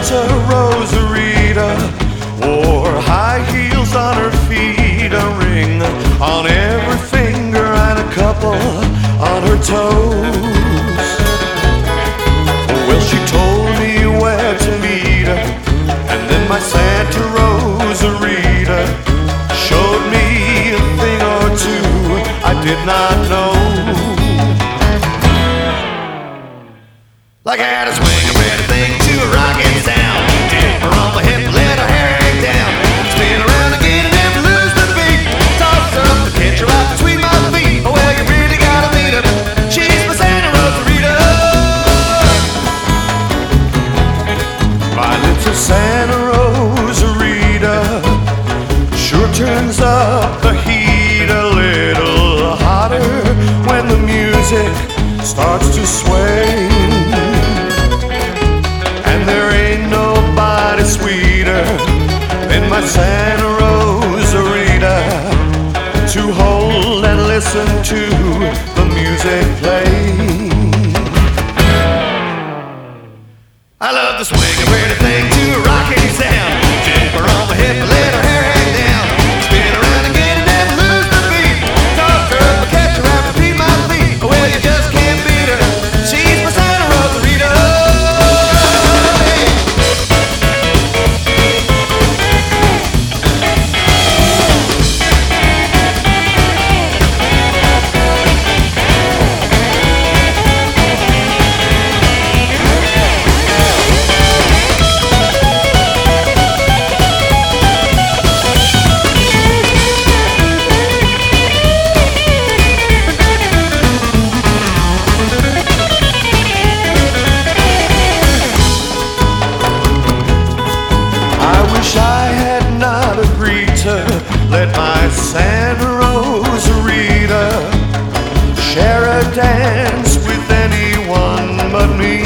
Santa Rosarita wore high heels on her feet, a ring on every finger and a couple on her toes. Well, she told me where to meet her, and then my Santa Rosarita showed me a thing or two I did not know. Like I had a swing, a pretty thing to a rockin' sound. Dip her on my hip, let her hair hang down. Spin around again and never lose the beat. Toss her up and catch her right between my feet. Oh well, you really gotta meet her. She's my Santa Rosarita. My little Santa Rosarita sure turns up the heat a little hotter when the music starts to sway. Sweeter than my Santa Rosarita to hold and listen to the music play. I love the swing of everything to a rocking sound. Dip her on my hip and let her hair hang down. Spin around again and never lose the beat. Toss her up and catch her out between my feet. Oh well, you just can't beat her. She's my Santa Rosarita. Let my Santa Rosarita share a dance with anyone but me.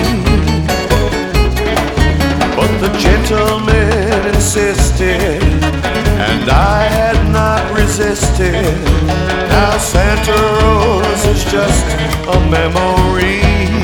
But the gentleman insisted, and I had not resisted. Now Santa Rose is just a memory.